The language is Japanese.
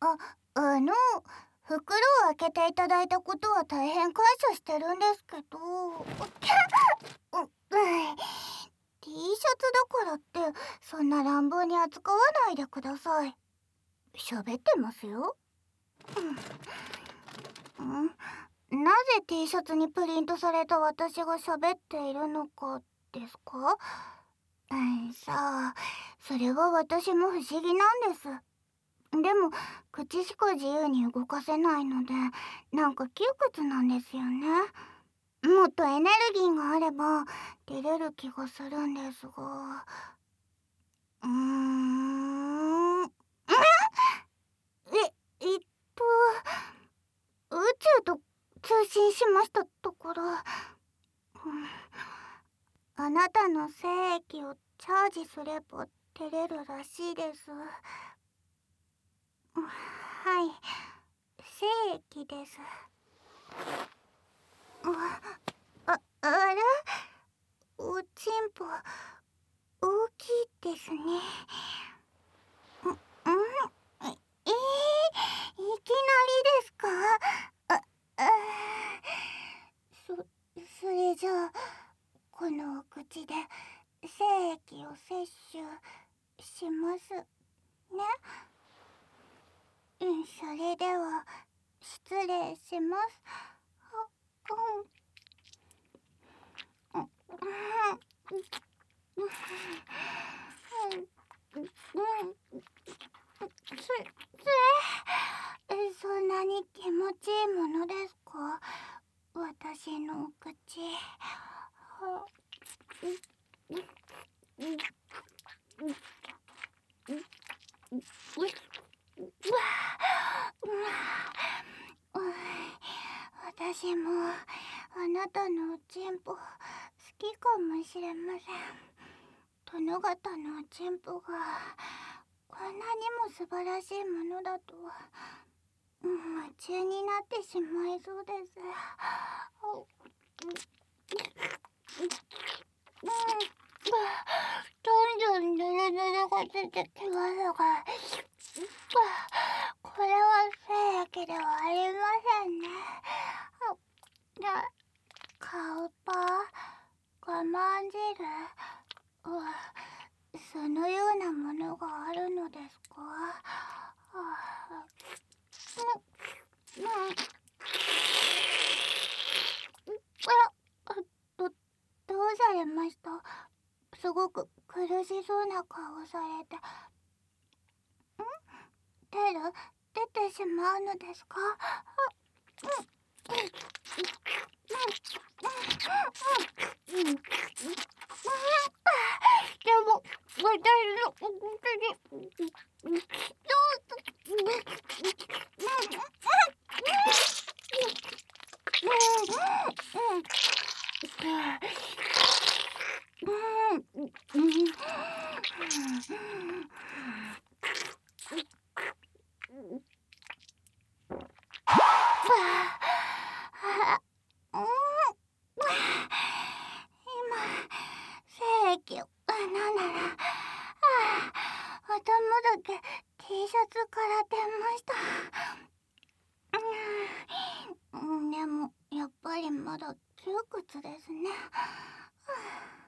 あの、袋を開けていただいたことは大変感謝してるんですけど、T シャツだからってそんな乱暴に扱わないでください。喋ってますよ。なぜ T シャツにプリントされた私が喋っているのかですか？さあ、それは私も不思議なんです。でも、口しか自由に動かせないので、なんか窮屈なんですよね。もっとエネルギーがあれば出れる気がするんですが。うーん。え、えっと、宇宙と通信しましたところ、あなたの精液をチャージすれば出れるらしいです。はい、精液です。あら、おちんぽ大きいですね。いきなりですか？あ、あそれじゃあこのお口で精液を摂取しますね。それでは失礼します。そんなに気持ちいいものですか？私のお口。私もあなたのおちんぽ好きかもしれません。殿方のおちんぽがこんなにも素晴らしいものだとは夢中になってしまいそうです。どんどんヌルヌルが出てきますが、これは精液ではありませんね。カウパー、我慢汁、そのようなものがあるのですか？ど、どうされました？すごく苦しそうな顔されて。出てしまうのですか？でも私のお口に今精液をなんなら頭だけ T シャツから出ました。でもやっぱりまだ窮屈ですね。